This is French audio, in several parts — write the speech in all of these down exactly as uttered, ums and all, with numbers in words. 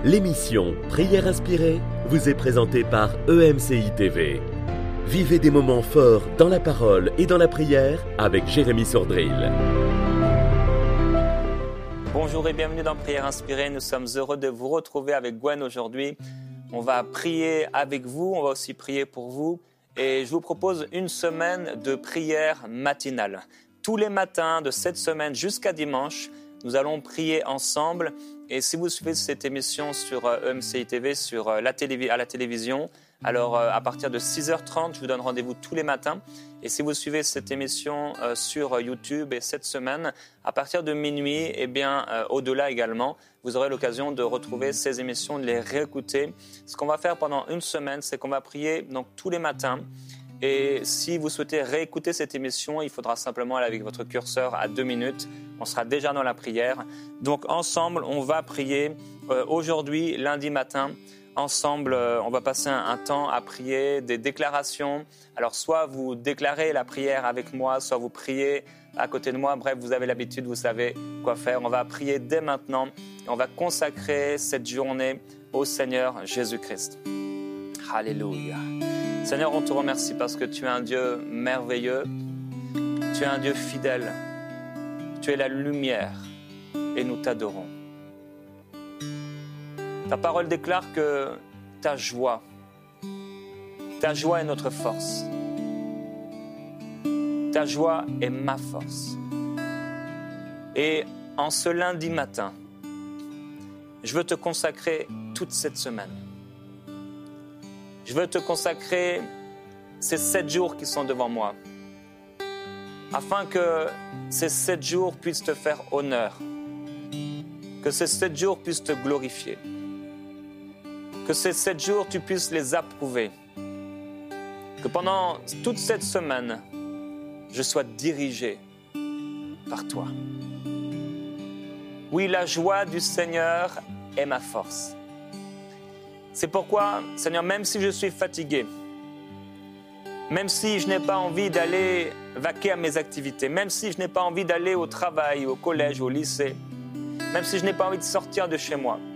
L'émission Prière inspirée vous est présentée par E M C I T V. Vivez des moments forts dans la parole et dans la prière avec Jérémy Sordrill. Bonjour et bienvenue dans Prière inspirée. Nous sommes heureux de vous retrouver avec Gwen aujourd'hui. On va prier avec vous, on va aussi prier pour vous. Et je vous propose une semaine de prière matinale. Tous les matins de cette semaine jusqu'à dimanche, nous allons prier ensemble. Et si vous suivez cette émission sur E M C I T V, sur la télévi- à la télévision, alors à partir de six heures trente, je vous donne rendez-vous tous les matins. Et si vous suivez cette émission euh, sur YouTube et cette semaine, à partir de minuit, et bien euh, au-delà également, vous aurez l'occasion de retrouver ces émissions, de les réécouter. Ce qu'on va faire pendant une semaine, c'est qu'on va prier donc tous les matins. Et si vous souhaitez réécouter cette émission, il faudra simplement aller avec votre curseur à deux minutes. On sera déjà dans la prière. Donc ensemble, on va prier euh, aujourd'hui, lundi matin. Ensemble, euh, on va passer un, un temps à prier des déclarations. Alors soit vous déclarez la prière avec moi, soit vous priez à côté de moi. Bref, vous avez l'habitude, vous savez quoi faire. On va prier dès maintenant. Et on va consacrer cette journée au Seigneur Jésus-Christ. Alléluia. Seigneur, on te remercie parce que tu es un Dieu merveilleux, tu es un Dieu fidèle, tu es la lumière et nous t'adorons. Ta parole déclare que ta joie, ta joie est notre force. Ta joie est ma force. Et en ce lundi matin, je veux te consacrer toute cette semaine. Je veux te consacrer ces sept jours qui sont devant moi, afin que ces sept jours puissent te faire honneur, que ces sept jours puissent te glorifier, que ces sept jours tu puisses les approuver, que pendant toute cette semaine, je sois dirigé par toi. Oui, la joie du Seigneur est ma force. C'est pourquoi, Seigneur, même si je suis fatigué, même si je n'ai pas envie d'aller vaquer à mes activités, même si je n'ai pas envie d'aller au travail, au collège, au lycée, même si je n'ai pas envie de sortir de chez moi,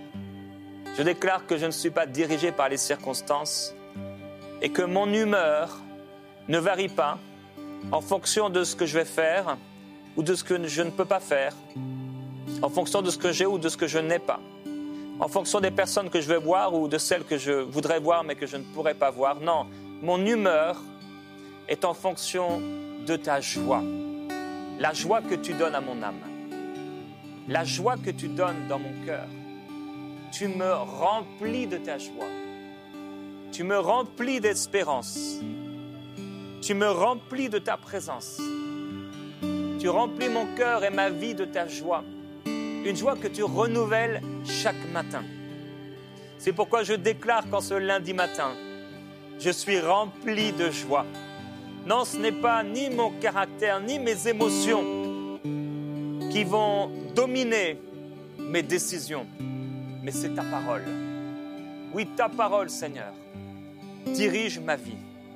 je déclare que je ne suis pas dirigé par les circonstances et que mon humeur ne varie pas en fonction de ce que je vais faire ou de ce que je ne peux pas faire, en fonction de ce que j'ai ou de ce que je n'ai pas, en fonction des personnes que je vais voir ou de celles que je voudrais voir mais que je ne pourrais pas voir. Non, mon humeur est en fonction de ta joie. La joie que tu donnes à mon âme. La joie que tu donnes dans mon cœur. Tu me remplis de ta joie. Tu me remplis d'espérance. Tu me remplis de ta présence. Tu remplis mon cœur et ma vie de ta joie. Une joie que tu renouvelles chaque matin. C'est pourquoi je déclare qu'en ce lundi matin, je suis rempli de joie. Non, ce n'est pas ni mon caractère, ni mes émotions qui vont dominer mes décisions, mais c'est ta parole. Oui, ta parole, Seigneur, dirige ma vie.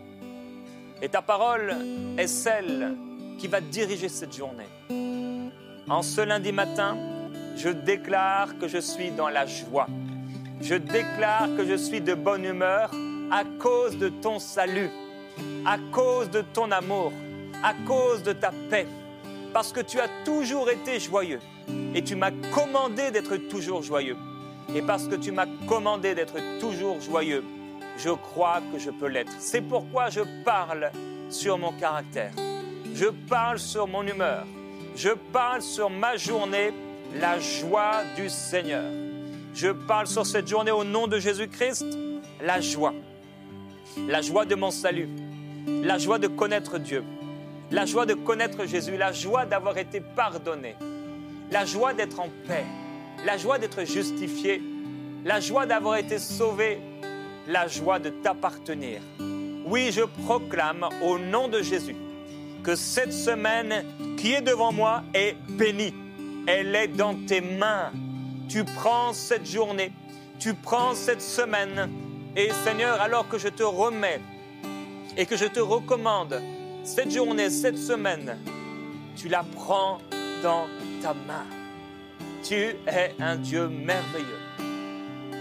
Et ta parole est celle qui va diriger cette journée. En ce lundi matin, je déclare que je suis dans la joie. Je déclare que je suis de bonne humeur à cause de ton salut, à cause de ton amour, à cause de ta paix. Parce que tu as toujours été joyeux et tu m'as commandé d'être toujours joyeux. Et parce que tu m'as commandé d'être toujours joyeux, je crois que je peux l'être. C'est pourquoi je parle sur mon caractère. Je parle sur mon humeur. Je parle sur ma journée. La joie du Seigneur. Je parle sur cette journée au nom de Jésus-Christ, la joie. La joie de mon salut. La joie de connaître Dieu. La joie de connaître Jésus. La joie d'avoir été pardonné. La joie d'être en paix. La joie d'être justifié. La joie d'avoir été sauvé. La joie de t'appartenir. Oui, je proclame au nom de Jésus que cette semaine qui est devant moi est bénie. Elle est dans tes mains. Tu prends cette journée, tu prends cette semaine. Et Seigneur, alors que je te remets et que je te recommande cette journée, cette semaine, tu la prends dans ta main. Tu es un Dieu merveilleux.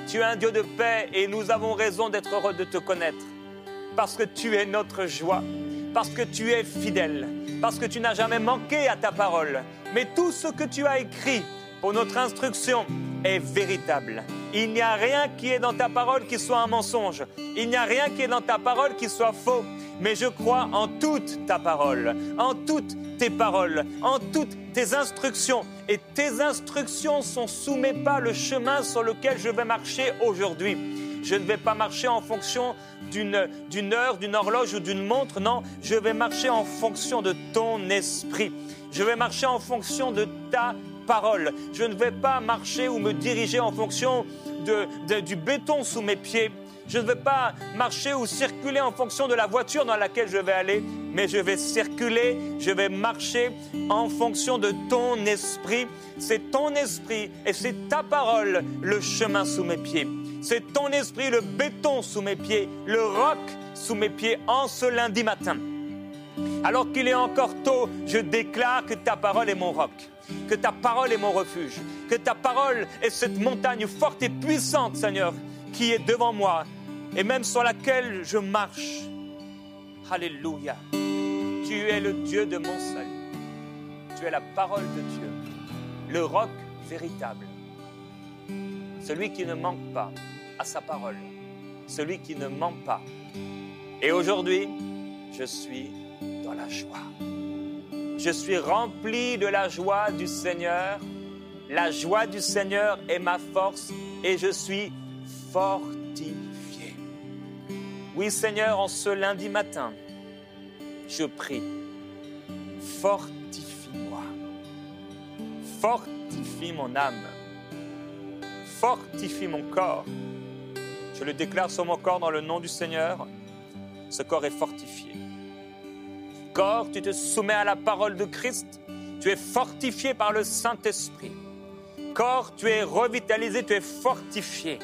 Tu es un Dieu de paix et nous avons raison d'être heureux de te connaître. Parce que tu es notre joie, parce que tu es fidèle, parce que tu n'as jamais manqué à ta parole. Mais tout ce que tu as écrit pour notre instruction est véritable. Il n'y a rien qui est dans ta parole qui soit un mensonge. Il n'y a rien qui est dans ta parole qui soit faux. Mais je crois en toute ta parole, en toutes tes paroles, en toutes tes instructions. Et tes instructions sont sous mes pas, le chemin sur lequel je vais marcher aujourd'hui. Je ne vais pas marcher en fonction d'une, d'une heure, d'une horloge ou d'une montre. Non, je vais marcher en fonction de ton esprit. Je vais marcher en fonction de ta parole. Je ne vais pas marcher ou me diriger en fonction de, de, du béton sous mes pieds. Je ne vais pas marcher ou circuler en fonction de la voiture dans laquelle je vais aller, mais je vais circuler, je vais marcher en fonction de ton esprit. C'est ton esprit et c'est ta parole le chemin sous mes pieds. C'est ton esprit le béton sous mes pieds, le roc sous mes pieds en ce lundi matin. Alors qu'il est encore tôt, je déclare que ta parole est mon roc, que ta parole est mon refuge, que ta parole est cette montagne forte et puissante, Seigneur, qui est devant moi et même sur laquelle je marche. Alléluia. Tu es le Dieu de mon salut. Tu es la parole de Dieu, le roc véritable, celui qui ne manque pas à sa parole, celui qui ne ment pas. Et aujourd'hui, je suis dans la joie. Je suis rempli de la joie du Seigneur. La joie du Seigneur est ma force et je suis fortifié. Oui, Seigneur, en ce lundi matin, je prie, fortifie-moi. Fortifie mon âme. Fortifie mon corps. Je le déclare sur mon corps dans le nom du Seigneur. Ce corps est fortifié. Corps, tu te soumets à la parole de Christ. Tu es fortifié par le Saint-Esprit. Corps, tu es revitalisé, tu es fortifié.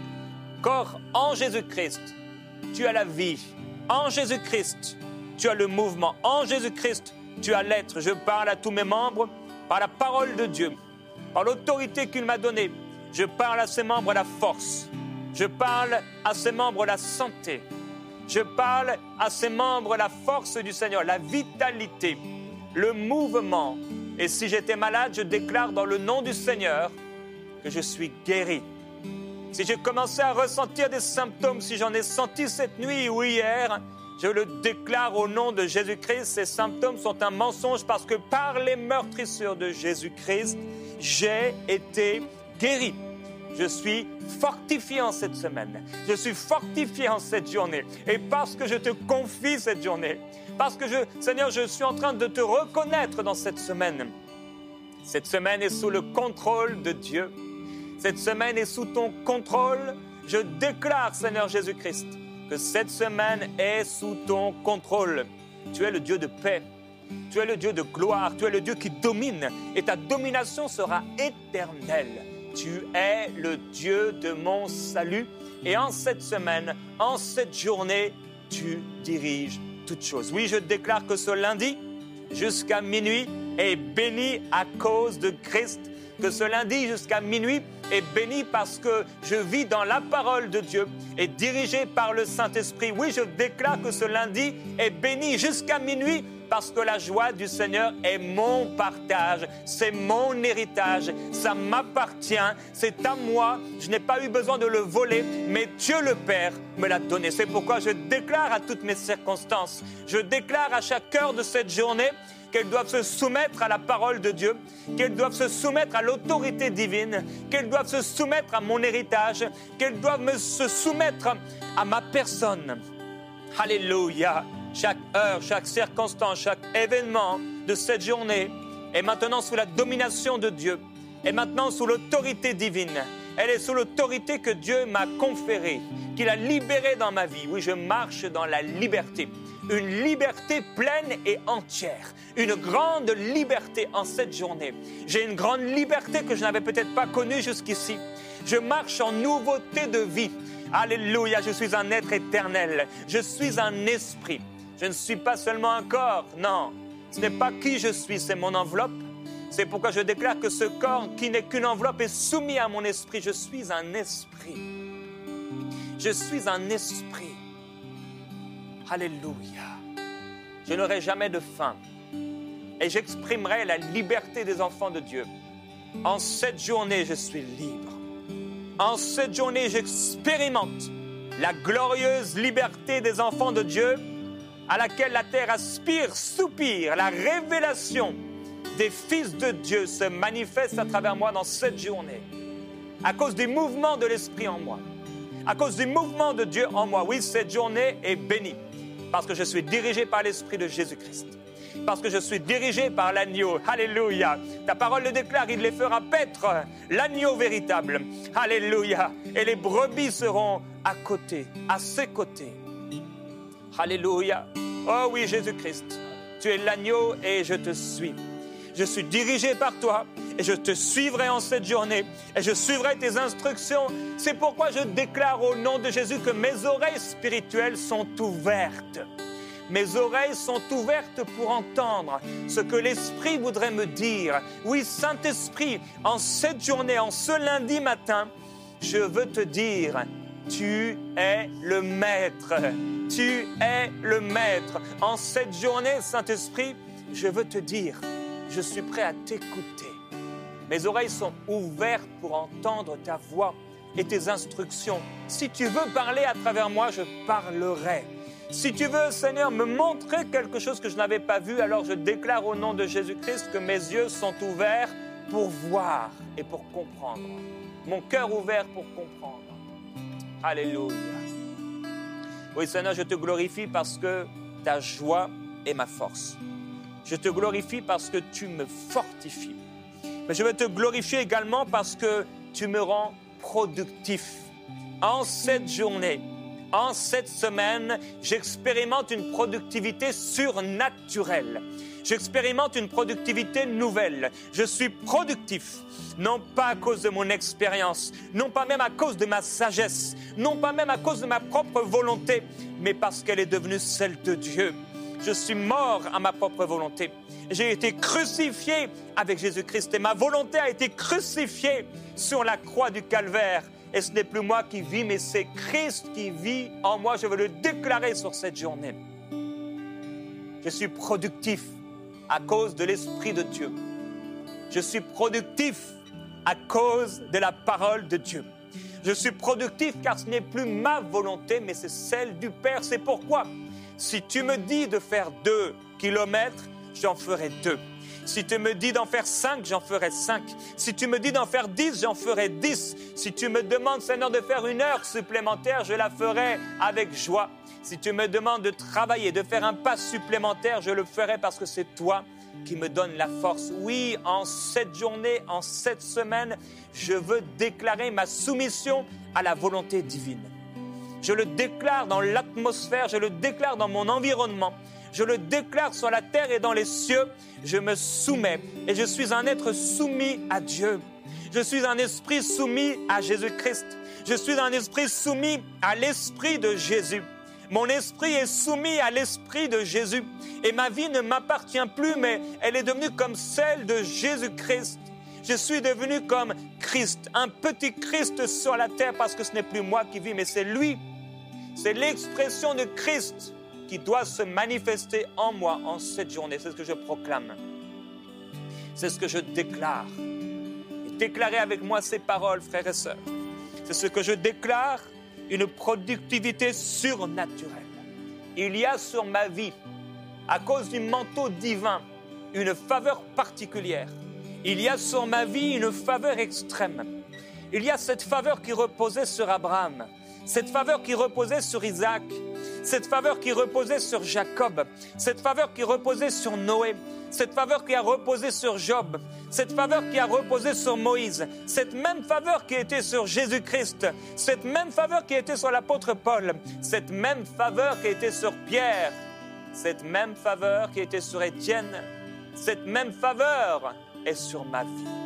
Corps, en Jésus-Christ, tu as la vie. En Jésus-Christ, tu as le mouvement. En Jésus-Christ, tu as l'être. Je parle à tous mes membres par la parole de Dieu, par l'autorité qu'il m'a donnée. Je parle à ses membres la force. Je parle à ses membres la santé. Je parle à ses membres la force du Seigneur, la vitalité, le mouvement. Et si j'étais malade, je déclare dans le nom du Seigneur que je suis guéri. Si j'ai commencé à ressentir des symptômes, si j'en ai senti cette nuit ou hier, je le déclare au nom de Jésus-Christ. Ces symptômes sont un mensonge parce que par les meurtrissures de Jésus-Christ, j'ai été guéri. Je suis fortifié en cette semaine. Je suis fortifié en cette journée. Et parce que je te confie cette journée, parce que, je, Seigneur, je suis en train de te reconnaître dans cette semaine. Cette semaine est sous le contrôle de Dieu. Cette semaine est sous ton contrôle. Je déclare, Seigneur Jésus-Christ, que cette semaine est sous ton contrôle. Tu es le Dieu de paix. Tu es le Dieu de gloire. Tu es le Dieu qui domine. Et ta domination sera éternelle. Tu es le Dieu de mon salut. Et en cette semaine, en cette journée, tu diriges toutes choses. Oui, je déclare que ce lundi, jusqu'à minuit, est béni à cause de Christ. Que ce lundi jusqu'à minuit est béni parce que je vis dans la parole de Dieu et dirigé par le Saint-Esprit. Oui, je déclare que ce lundi est béni jusqu'à minuit parce que la joie du Seigneur est mon partage, c'est mon héritage, ça m'appartient, c'est à moi. Je n'ai pas eu besoin de le voler, mais Dieu le Père me l'a donné. C'est pourquoi je déclare à toutes mes circonstances, je déclare à chaque heure de cette journée qu'elles doivent se soumettre à la parole de Dieu, qu'elles doivent se soumettre à l'autorité divine, qu'elles doivent se soumettre à mon héritage, qu'elles doivent me se soumettre à ma personne. Alléluia. Chaque heure, chaque circonstance, chaque événement de cette journée est maintenant sous la domination de Dieu, est maintenant sous l'autorité divine. Elle est sous l'autorité que Dieu m'a conférée, qu'il a libérée dans ma vie. Oui, je marche dans la liberté. Une liberté pleine et entière. Une grande liberté en cette journée. J'ai une grande liberté que je n'avais peut-être pas connue jusqu'ici. Je marche en nouveauté de vie. Alléluia, je suis un être éternel. Je suis un esprit. Je ne suis pas seulement un corps. Non, ce n'est pas qui je suis, c'est mon enveloppe. C'est pourquoi je déclare que ce corps qui n'est qu'une enveloppe est soumis à mon esprit. Je suis un esprit. Je suis un esprit. Alléluia. Je n'aurai jamais de faim. Et j'exprimerai la liberté des enfants de Dieu. En cette journée, je suis libre. En cette journée, j'expérimente la glorieuse liberté des enfants de Dieu à laquelle la terre aspire, soupire. La révélation des fils de Dieu se manifeste à travers moi dans cette journée. À cause des mouvements de l'Esprit en moi. À cause du mouvement de Dieu en moi. Oui, cette journée est bénie. Parce que je suis dirigé par l'Esprit de Jésus-Christ. Parce que je suis dirigé par l'agneau. Alléluia. Ta parole le déclare, il les fera paître, l'agneau véritable. Alléluia. Et les brebis seront à côté, à ses côtés. Alléluia. Oh oui, Jésus-Christ, tu es l'agneau et je te suis. Je suis dirigé par toi et je te suivrai en cette journée et je suivrai tes instructions. C'est pourquoi je déclare au nom de Jésus que mes oreilles spirituelles sont ouvertes. Mes oreilles sont ouvertes pour entendre ce que l'Esprit voudrait me dire. Oui, Saint-Esprit, en cette journée, en ce lundi matin, je veux te dire, tu es le Maître. Tu es le Maître. En cette journée, Saint-Esprit, je veux te dire, je suis prêt à t'écouter. Mes oreilles sont ouvertes pour entendre ta voix et tes instructions. Si tu veux parler à travers moi, je parlerai. Si tu veux, Seigneur, me montrer quelque chose que je n'avais pas vu, alors je déclare au nom de Jésus-Christ que mes yeux sont ouverts pour voir et pour comprendre. Mon cœur ouvert pour comprendre. Alléluia. Oui, Seigneur, je te glorifie parce que ta joie est ma force. Je te glorifie parce que tu me fortifies. Mais je veux te glorifier également parce que tu me rends productif. En cette journée, en cette semaine, j'expérimente une productivité surnaturelle. J'expérimente une productivité nouvelle. Je suis productif, non pas à cause de mon expérience, non pas même à cause de ma sagesse, non pas même à cause de ma propre volonté, mais parce qu'elle est devenue celle de Dieu. Je suis mort à ma propre volonté. J'ai été crucifié avec Jésus-Christ et ma volonté a été crucifiée sur la croix du Calvaire. Et ce n'est plus moi qui vis, mais c'est Christ qui vit en moi. Je veux le déclarer sur cette journée. Je suis productif à cause de l'Esprit de Dieu. Je suis productif à cause de la parole de Dieu. Je suis productif car ce n'est plus ma volonté, mais c'est celle du Père. C'est pourquoi, si tu me dis de faire deux kilomètres, j'en ferai deux. Si tu me dis d'en faire cinq, j'en ferai cinq. Si tu me dis d'en faire dix, j'en ferai dix. Si tu me demandes, Seigneur, de faire une heure supplémentaire, je la ferai avec joie. Si tu me demandes de travailler, de faire un pas supplémentaire, je le ferai parce que c'est toi qui me donne la force. Oui, en cette journée, en cette semaine, je veux déclarer ma soumission à la volonté divine. Je le déclare dans l'atmosphère, je le déclare dans mon environnement. Je le déclare sur la terre et dans les cieux, je me soumets et je suis un être soumis à Dieu. Je suis un esprit soumis à Jésus-Christ. Je suis un esprit soumis à l'esprit de Jésus. Mon esprit est soumis à l'esprit de Jésus. Et ma vie ne m'appartient plus, mais elle est devenue comme celle de Jésus-Christ. Je suis devenu comme Christ, un petit Christ sur la terre parce que ce n'est plus moi qui vis, mais c'est lui. C'est l'expression de Christ qui doit se manifester en moi en cette journée. C'est ce que je proclame. C'est ce que je déclare. Et déclarez avec moi ces paroles, frères et sœurs. C'est ce que je déclare, une productivité surnaturelle. Il y a sur ma vie, à cause du manteau divin, une faveur particulière. Il y a sur ma vie une faveur extrême. Il y a cette faveur qui reposait sur Abraham, cette faveur qui reposait sur Isaac, cette faveur qui reposait sur Jacob, cette faveur qui reposait sur Noé, cette faveur qui a reposé sur Job, cette faveur qui a reposé sur Moïse, cette même faveur qui était sur Jésus-Christ, cette même faveur qui était sur l'apôtre Paul, cette même faveur qui était sur Pierre, cette même faveur qui était sur Étienne, cette même faveur est sur ma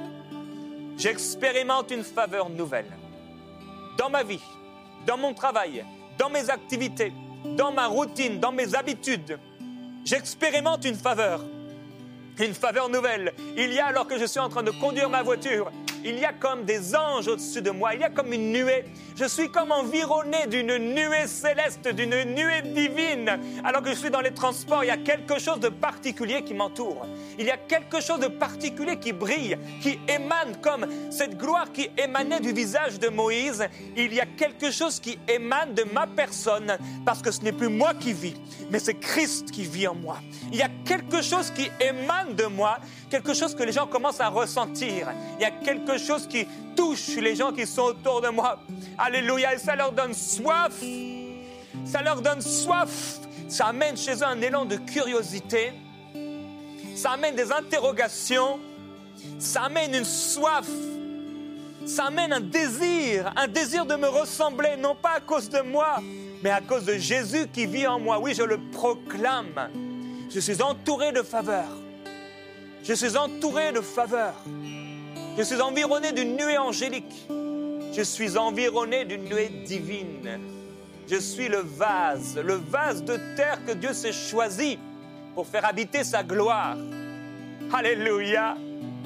vie. J'expérimente une faveur nouvelle dans ma vie, dans mon travail, dans mes activités, dans ma routine, dans mes habitudes. J'expérimente une faveur. une faveur nouvelle. Il y a, alors que je suis en train de conduire ma voiture, il y a comme des anges au-dessus de moi. Il y a comme une nuée. Je suis comme environné d'une nuée céleste, d'une nuée divine. Alors que je suis dans les transports, il y a quelque chose de particulier qui m'entoure. Il y a quelque chose de particulier qui brille, qui émane comme cette gloire qui émanait du visage de Moïse. Il y a quelque chose qui émane de ma personne, parce que ce n'est plus moi qui vis, mais c'est Christ qui vit en moi. Il y a quelque chose qui émane de moi, quelque chose que les gens commencent à ressentir. Il y a quelque chose qui touche les gens qui sont autour de moi. Alléluia, et ça leur donne soif. Ça leur donne soif. Ça amène chez eux un élan de curiosité. Ça amène des interrogations. Ça amène une soif. Ça amène un désir, un désir de me ressembler, non pas à cause de moi, mais à cause de Jésus qui vit en moi. Oui, je le proclame. Je suis entouré de faveur. Je suis entouré de faveur. Je suis environné d'une nuée angélique. Je suis environné d'une nuée divine. Je suis le vase, le vase de terre que Dieu s'est choisi pour faire habiter sa gloire. Alléluia.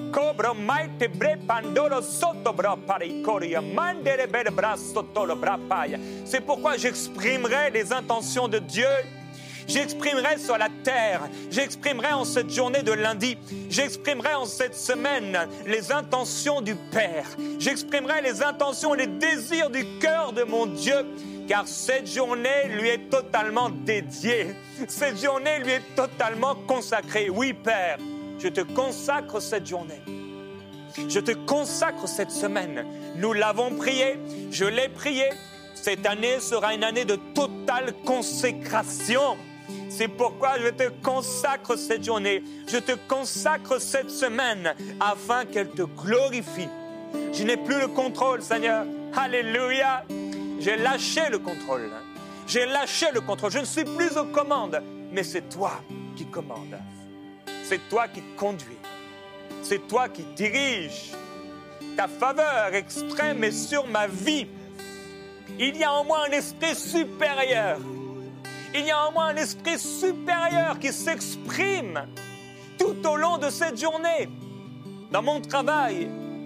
C'est pourquoi j'exprimerai les intentions de Dieu. J'exprimerai sur la terre, j'exprimerai en cette journée de lundi, j'exprimerai en cette semaine les intentions du Père. J'exprimerai les intentions et les désirs du cœur de mon Dieu, car cette journée lui est totalement dédiée. Cette journée lui est totalement consacrée. Oui, Père, je te consacre cette journée. Je te consacre cette semaine. Nous l'avons prié, je l'ai prié. Cette année sera une année de totale consécration. C'est pourquoi je te consacre cette journée, je te consacre cette semaine, afin qu'elle te glorifie. Je n'ai plus le contrôle, Seigneur. Alléluia. J'ai lâché le contrôle. J'ai lâché le contrôle. Je ne suis plus aux commandes, mais c'est toi qui commandes. C'est toi qui conduis. C'est toi qui diriges. Ta faveur extrême est sur ma vie. Il y a en moi un esprit supérieur. Il y a en moi un esprit supérieur qui s'exprime tout au long de cette journée, dans mon travail,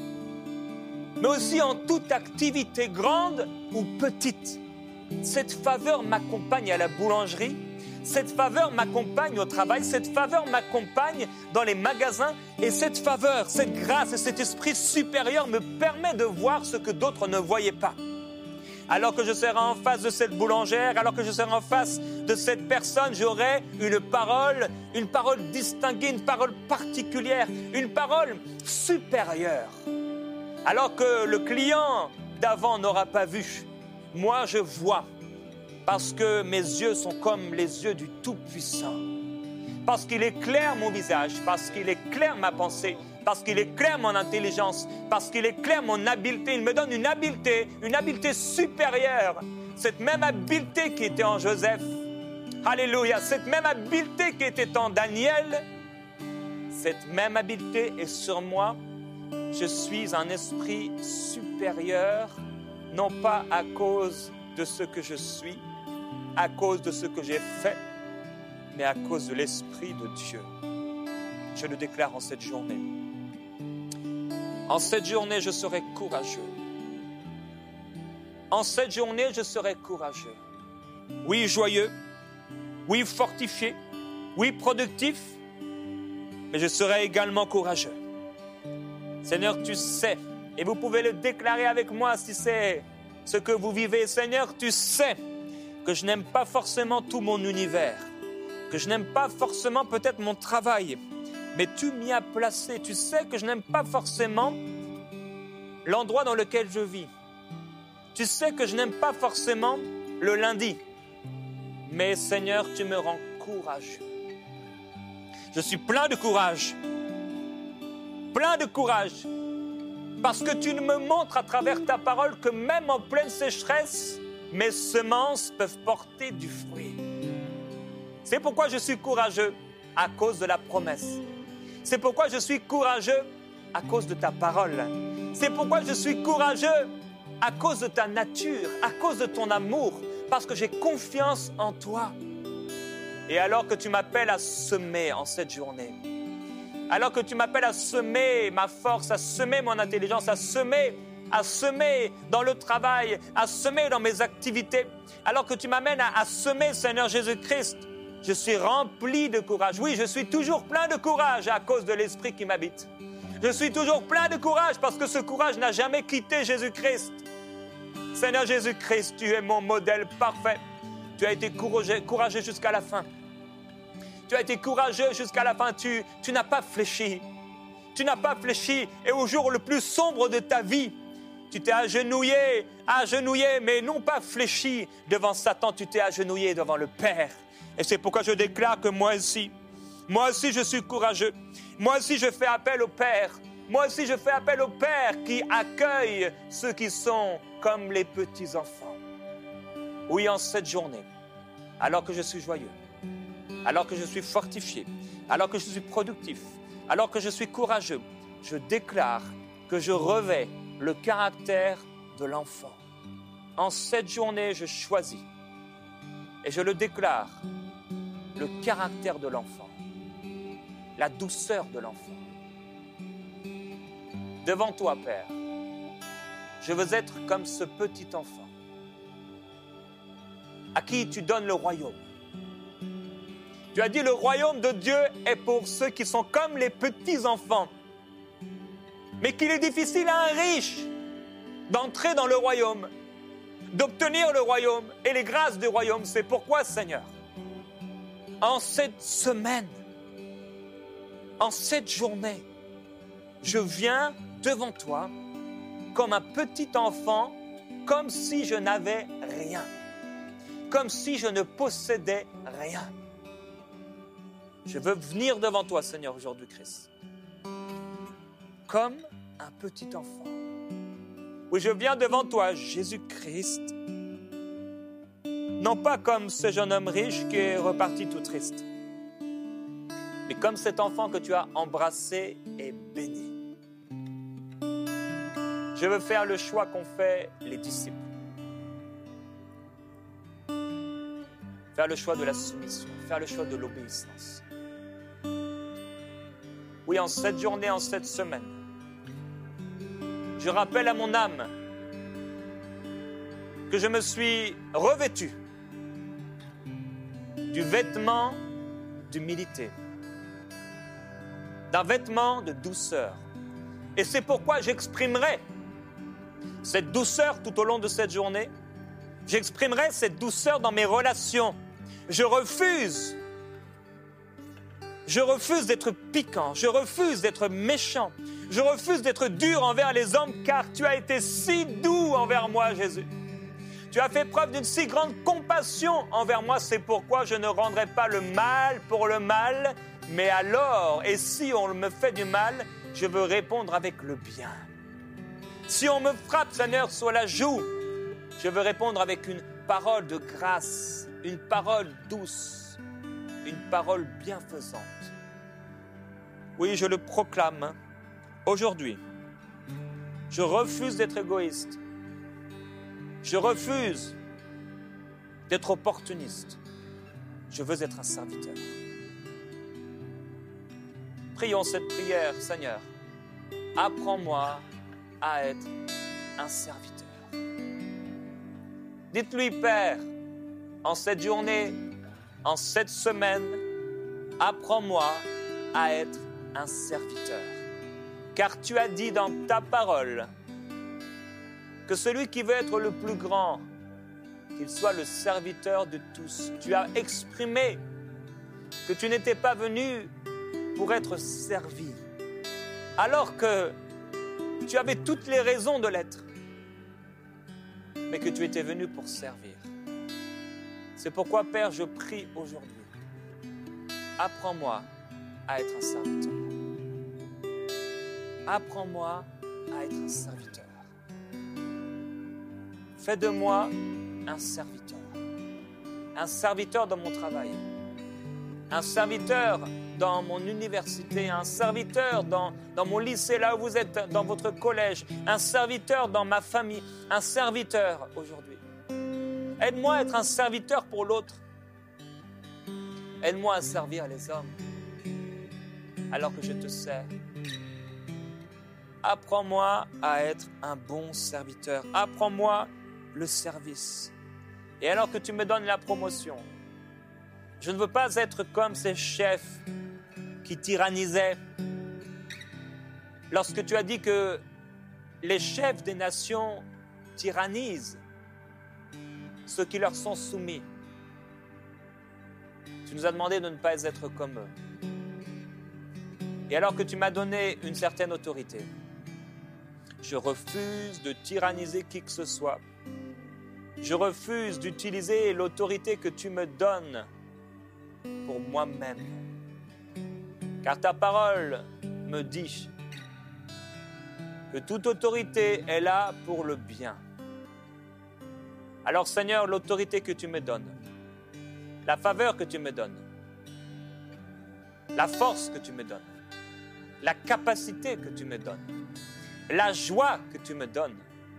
mais aussi en toute activité grande ou petite. Cette faveur m'accompagne à la boulangerie, cette faveur m'accompagne au travail, cette faveur m'accompagne dans les magasins, et cette faveur, cette grâce et cet esprit supérieur me permet de voir ce que d'autres ne voyaient pas. Alors que je serai en face de cette boulangère, alors que je serai en face de cette personne, j'aurai une parole, une parole distinguée, une parole particulière, une parole supérieure. Alors que le client d'avant n'aura pas vu, moi je vois, parce que mes yeux sont comme les yeux du Tout-Puissant. Parce qu'il éclaire mon visage, parce qu'il éclaire ma pensée, parce qu'il éclaire mon intelligence, parce qu'il éclaire mon habileté. Il me donne une habileté, une habileté supérieure. Cette même habileté qui était en Joseph. Alléluia. Cette même habileté qui était en Daniel. Cette même habileté est sur moi. Je suis un esprit supérieur, non pas à cause de ce que je suis, à cause de ce que j'ai fait, mais à cause de l'Esprit de Dieu. Je le déclare en cette journée. En cette journée, je serai courageux. En cette journée, je serai courageux. Oui, joyeux. Oui, fortifié. Oui, productif. Mais je serai également courageux. Seigneur, tu sais, et vous pouvez le déclarer avec moi si c'est ce que vous vivez. Seigneur, tu sais que je n'aime pas forcément tout mon univers, que je n'aime pas forcément peut-être mon travail, mais tu m'y as placé. Tu sais que je n'aime pas forcément l'endroit dans lequel je vis. Tu sais que je n'aime pas forcément le lundi, mais Seigneur, tu me rends courageux. Je suis plein de courage, plein de courage, parce que tu me montres à travers ta parole que même en pleine sécheresse, mes semences peuvent porter du fruit. C'est pourquoi je suis courageux, à cause de la promesse. C'est pourquoi je suis courageux, à cause de ta parole. C'est pourquoi je suis courageux, à cause de ta nature, à cause de ton amour, parce que j'ai confiance en toi. Et alors que tu m'appelles à semer en cette journée, alors que tu m'appelles à semer ma force, à semer mon intelligence, à semer, à semer dans le travail, à semer dans mes activités, alors que tu m'amènes à, à semer, Seigneur Jésus-Christ, je suis rempli de courage. Oui, je suis toujours plein de courage à cause de l'Esprit qui m'habite. Je suis toujours plein de courage parce que ce courage n'a jamais quitté Jésus-Christ. Seigneur Jésus-Christ, tu es mon modèle parfait. Tu as été courageux, courageux jusqu'à la fin. Tu as été courageux jusqu'à la fin. Tu, tu n'as pas fléchi. Tu n'as pas fléchi. Et au jour le plus sombre de ta vie, tu t'es agenouillé, agenouillé, mais non pas fléchi devant Satan. Tu t'es agenouillé devant le Père. Et c'est pourquoi je déclare que moi aussi, moi aussi je suis courageux. Moi aussi je fais appel au Père. Moi aussi je fais appel au Père qui accueille ceux qui sont comme les petits-enfants. Oui, en cette journée, alors que je suis joyeux, alors que je suis fortifié, alors que je suis productif, alors que je suis courageux, je déclare que je revêts le caractère de l'enfant. En cette journée, je choisis et je le déclare, le caractère de l'enfant, la douceur de l'enfant. Devant toi, Père, je veux être comme ce petit enfant à qui tu donnes le royaume. Tu as dit le royaume de Dieu est pour ceux qui sont comme les petits enfants, mais qu'il est difficile à un riche d'entrer dans le royaume, d'obtenir le royaume et les grâces du royaume. C'est pourquoi, Seigneur, en cette semaine, en cette journée, je viens devant toi comme un petit enfant, comme si je n'avais rien, comme si je ne possédais rien. Je veux venir devant toi, Seigneur, aujourd'hui, Christ, comme un petit enfant. Oui, je viens devant toi, Jésus-Christ, non pas comme ce jeune homme riche qui est reparti tout triste, mais comme cet enfant que tu as embrassé et béni. Je veux faire le choix qu'ont fait les disciples. Faire le choix de la soumission, faire le choix de l'obéissance. Oui, en cette journée, en cette semaine, je rappelle à mon âme que je me suis revêtu du vêtement d'humilité, d'un vêtement de douceur. Et c'est pourquoi j'exprimerai cette douceur tout au long de cette journée. J'exprimerai cette douceur dans mes relations. Je refuse, je refuse d'être piquant, je refuse d'être méchant, je refuse d'être dur envers les hommes, car tu as été si doux envers moi, Jésus. Tu as fait preuve d'une si grande compassion envers moi, c'est pourquoi je ne rendrai pas le mal pour le mal, mais alors, et si on me fait du mal, je veux répondre avec le bien. Si on me frappe, Seigneur, sur la joue, je veux répondre avec une parole de grâce, une parole douce, une parole bienfaisante. Oui, je le proclame aujourd'hui. Je refuse d'être égoïste. Je refuse d'être opportuniste. Je veux être un serviteur. Prions cette prière, Seigneur. Apprends-moi à être un serviteur. Dites-lui, Père, en cette journée, en cette semaine, apprends-moi à être un serviteur. Car tu as dit dans ta parole que celui qui veut être le plus grand, qu'il soit le serviteur de tous. Tu as exprimé que tu n'étais pas venu pour être servi, alors que tu avais toutes les raisons de l'être, mais que tu étais venu pour servir. C'est pourquoi, Père, je prie aujourd'hui. Apprends-moi à être un serviteur. Apprends-moi à être un serviteur. Fais de moi un serviteur. Un serviteur dans mon travail. Un serviteur dans mon université. Un serviteur dans, dans mon lycée, là où vous êtes, dans votre collège. Un serviteur dans ma famille. Un serviteur aujourd'hui. Aide-moi à être un serviteur pour l'autre. Aide-moi à servir les hommes. alors que je te sers. Apprends-moi à être un bon serviteur. Apprends-moi le service. Et alors que tu me donnes la promotion, je ne veux pas être comme ces chefs qui tyrannisaient. Lorsque tu as dit que les chefs des nations tyrannisent ceux qui leur sont soumis, tu nous as demandé de ne pas être comme eux. Et alors que tu m'as donné une certaine autorité, je refuse de tyranniser qui que ce soit. Je refuse d'utiliser l'autorité que tu me donnes pour moi-même. Car ta parole me dit que toute autorité est là pour le bien. Alors Seigneur, l'autorité que tu me donnes, la faveur que tu me donnes, la force que tu me donnes, la capacité que tu me donnes, la joie que tu me donnes,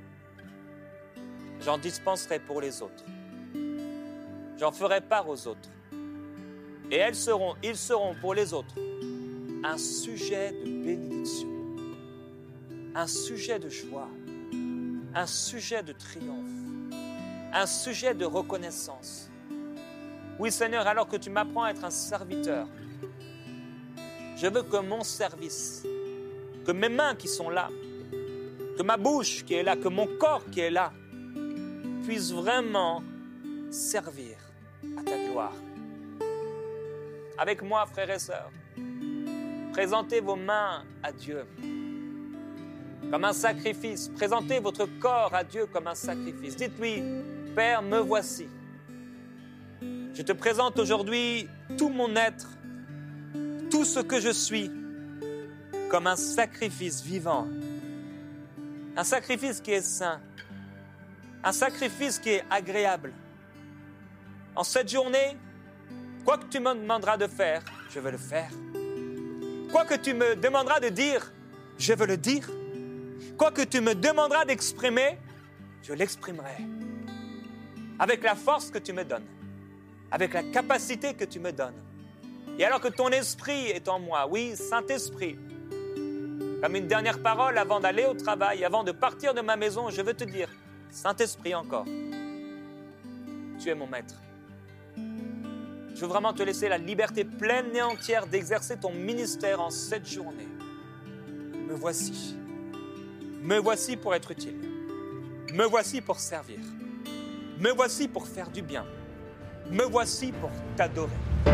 j'en dispenserai pour les autres. J'en ferai part aux autres. Et elles seront, ils seront pour les autres un sujet de bénédiction, un sujet de joie, un sujet de triomphe, un sujet de reconnaissance. Oui Seigneur, alors que tu m'apprends à être un serviteur, je veux que mon service, que mes mains qui sont là, que ma bouche qui est là, que mon corps qui est là, puisse vraiment servir à ta gloire. Avec moi, frères et sœurs, présentez vos mains à Dieu comme un sacrifice. Présentez votre corps à Dieu comme un sacrifice. Dites-lui, Père, me voici. Je te présente aujourd'hui tout mon être, tout ce que je suis, comme un sacrifice vivant. Un sacrifice qui est saint. Un sacrifice qui est agréable. En cette journée, quoi que tu me demanderas de faire, je veux le faire. Quoi que tu me demanderas de dire, je veux le dire. Quoi que tu me demanderas d'exprimer, je l'exprimerai. Avec la force que tu me donnes, avec la capacité que tu me donnes. Et alors que ton esprit est en moi, oui, Saint-Esprit, comme une dernière parole avant d'aller au travail, avant de partir de ma maison, je veux te dire, Saint-Esprit encore, tu es mon maître. Je veux vraiment te laisser la liberté pleine et entière d'exercer ton ministère en cette journée. Me voici. Me voici pour être utile. Me voici pour servir. Me voici pour faire du bien. Me voici pour t'adorer.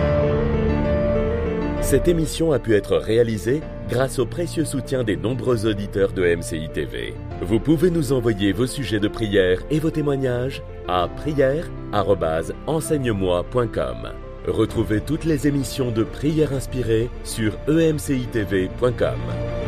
Cette émission a pu être réalisée grâce au précieux soutien des nombreux auditeurs de M C I T V. Vous pouvez nous envoyer vos sujets de prière et vos témoignages à prière arobase enseigne moi point com. Retrouvez toutes les émissions de Prière Inspirée sur e m c i t v point com.